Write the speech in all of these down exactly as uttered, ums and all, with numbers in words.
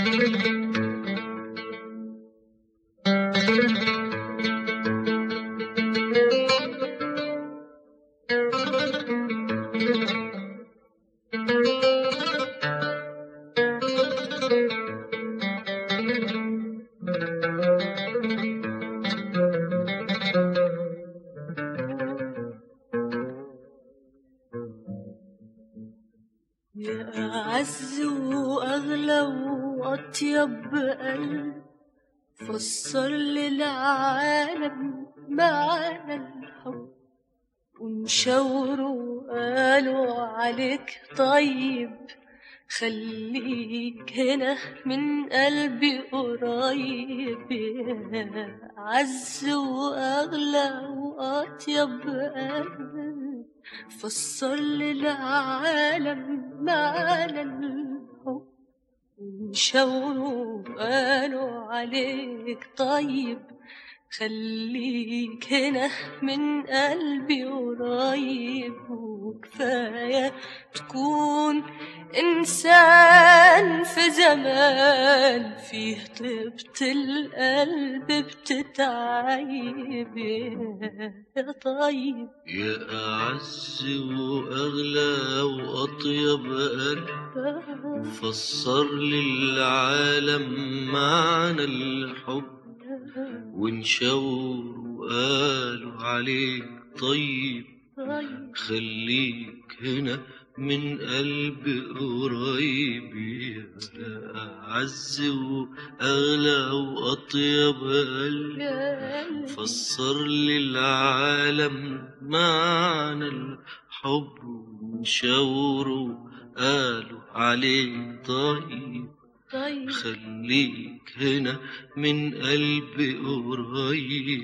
يا أعز وأغلى وأطيب قلب فسر للعالم معنى الحب، ومشاوروا قالوا عليك طيب، خليك هنا من قلبي قريب. يا أعز وأغلى وأطيب قلب فسر للعالم معنى الحب، ومشاوروا قالوا عليك طيب، خليك هنا من قلبي قريب. وكفاية تكون إنسان في زمان فيه طيبة القلب بتتعيب. يا طيب يا أعز وأغلى وأطيب قلب فسر للعالم معنى الحب، وانشاوروا وقالوا عليك طيب، خليك هنا من قلب قريب. يا أعز وأغلى وأطيب قلب فسر للعالم معنى الحب، وانشاوروا قالوا عليك طيب، خليك هنا من قلبي قريب.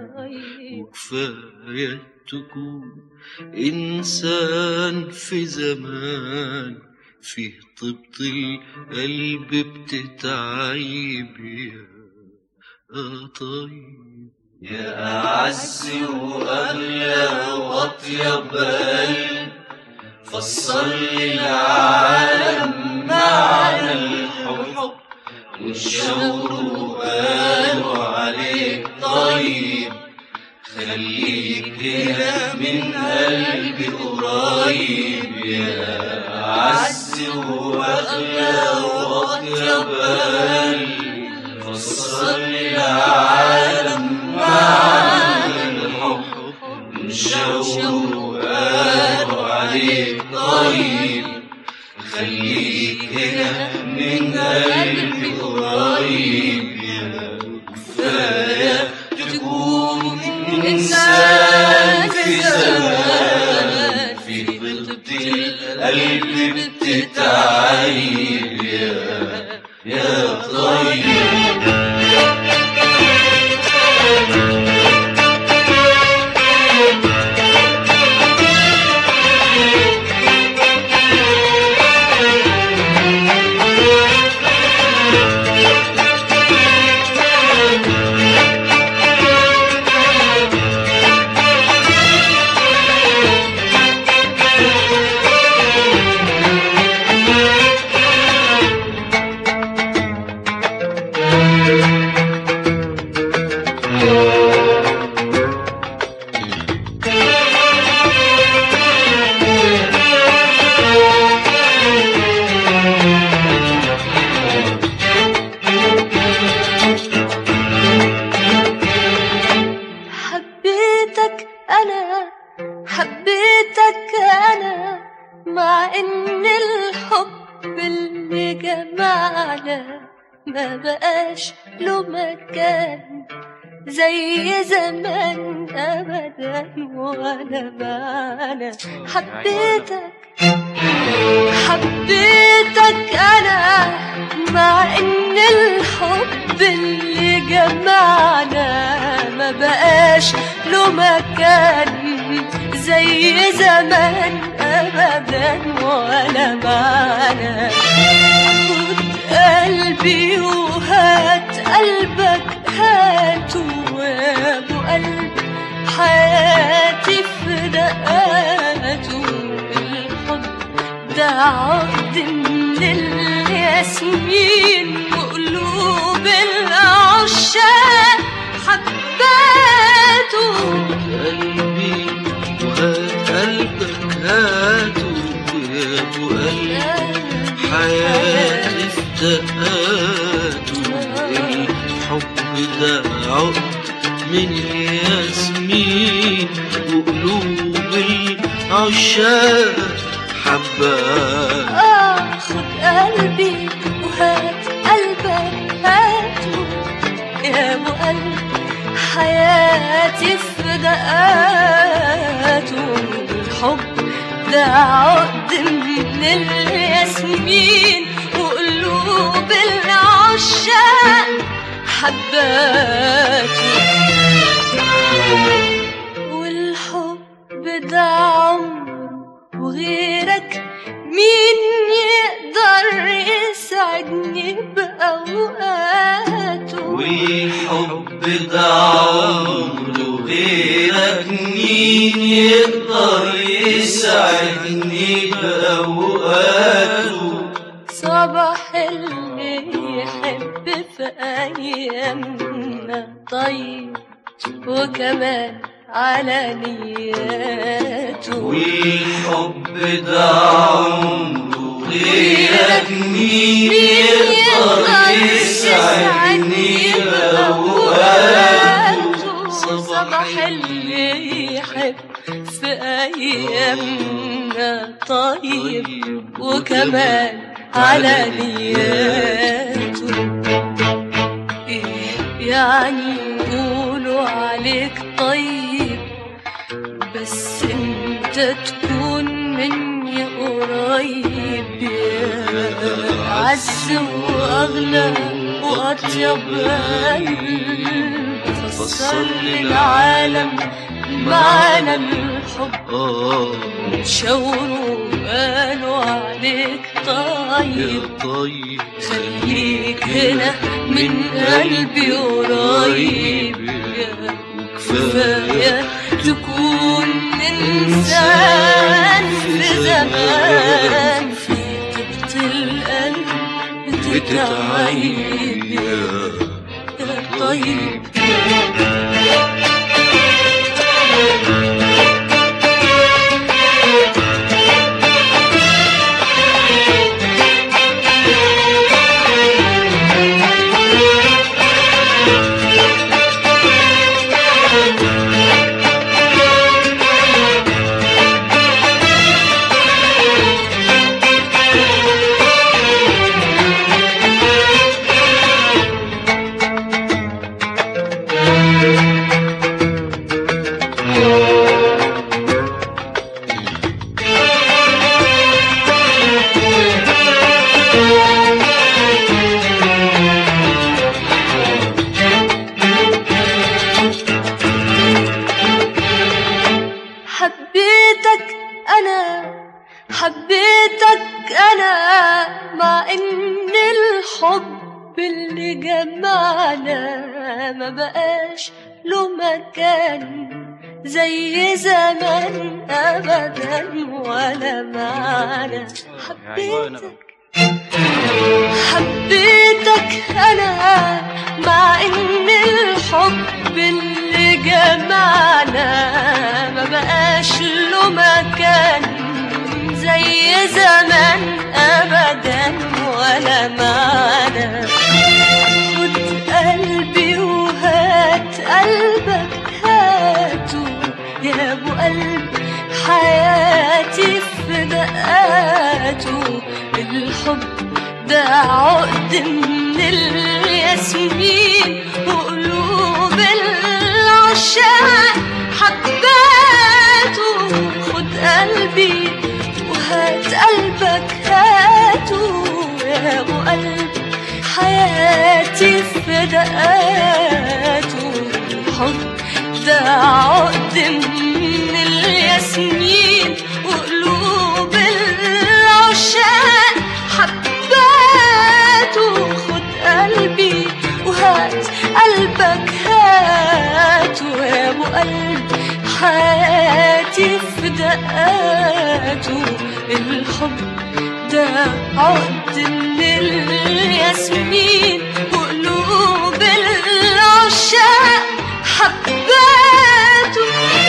وكفاية تكون إنسان في زمان فيه طيبة القلب بتتعيب. يا طيب يا أعز وأغلى وأطيب قلب فسر للعالم معنى الحب، وانشاوروا قالوا عليك طيب، خليك هنا من قلبي قريب. يا أعز وأغلى وأطيب قلب فسر للعالم معنى الحب، وانشاوروا قالوا عليك طيب، خليك هنا من قلبي قريب. يا كفاية تكون إنسان في زمان في طيبة القلب بتتعيب. يا يا طيب حبيتك أنا حبيتك أنا، مع إن الحب اللي جمعنا ما بقاش له مكان زي زمان أبدا ولا معنى. حبيتك حبيتك أنا، مع إن الحب اللي جمعنا ما بقاش له مكان زي زمان أبدا ولا معنى. خد قلبي وهات قلبك هاته، يا أبو قلب حياتي في دقاته. الحب ده عقد من الياسمين وقلوب العشاق حباته. قلبي وهات قلبك هاته يا ابو قلبي حياتي في دقاته. الحب ده عقد من الياسمين وقلوب العشاق حباته. آه خد قلبي وهات قلبك هاته يا ابو قلبي حياتي في دقاته. الحب ده عقد من الياسمين وقلوب العشاق حباته. والحب ده عمر وغيرك مين يقدر يسعدني بأوقاته. والحب ده عمر وغيرك مين يقدر يسعدني بأوقاته. صباح اللي يحب في أيامنا طيب وكمان على نياته. والحب ده عمر وغيرك مين يقدر يسعدني بأوقاته. صباح اللي يحب في أيامنا طيب وكمان على نياته. إيه يعني يقولوا عليك طيب بس انت تكون مني قريب يا عز واغلى واطيب قلب. فسر للعالم معنى الحب شاوروا قالوا عليك طيب. طيب خليك هنا من قلبي قريب يا كفاية تكون إنسان في زمان في طيبة القلب بتتعيب يا طيب. حبيتك أنا حبيتك أنا مع إن الحب اللي جمعنا ما بقاش له مكان زي زمان أبدا ولا معنا. حبيتك حبيتك أنا مع إن الحب اللي جمعنا ما بقاش له مكان زي زمان أبدا ولا معنا. خد قلبي وهات قلبك هاته يا أبو قلب حياتي في دقاته. الحب ده عقد من الياسمين وقلوب العشاق حباته. خد قلبي وهات قلبك هاته يا أبو قلب حياتي في دقاته. الحب ده عقد من الياسمين وقلوب العشاق حباته. خد قلبي وهات قلبك هاته يا أبو قلب حياتي حياتي في دقاته. الحب ده عقد من الياسمين وقلوب العشاق حباته.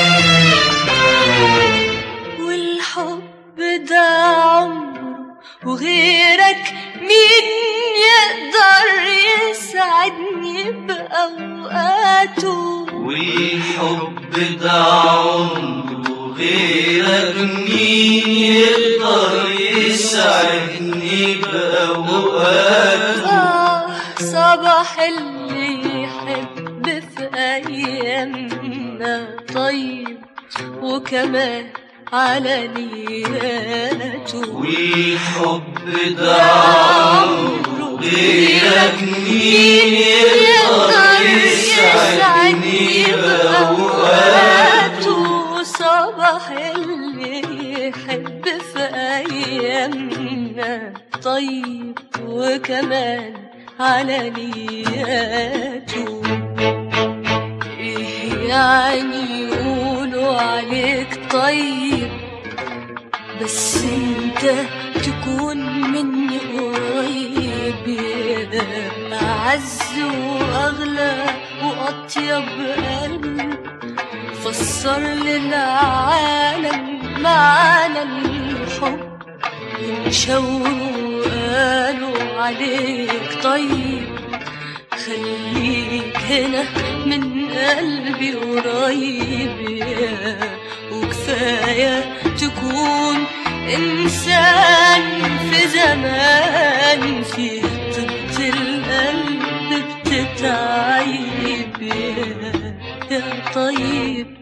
والحب ده عمره وغيرك مين يقدر يسعدني بأوقاته. والحب ده عمره غيرك مين يقدر يسعدني بأوقاته. آه صباح اللي يحب في أيامنا طيب وكمان على نياته. والحب ده عمره غيرك مين يقدر يسعدني بأوقاته. صباح اللي يحب في أيامنا طيب وكمان على نياته. إيه يعني يقولوا عليك طيب بس انت تكون مني قريب. أعز وأغلى وأطيب قلب فسر للعالم معنى الحب. انشوروا قالوا عليك طيب خليك هنا من قلبي قريب. وكفاية تكون إنسان في زمان فيه طبة القلب بتتعيب يا طيب.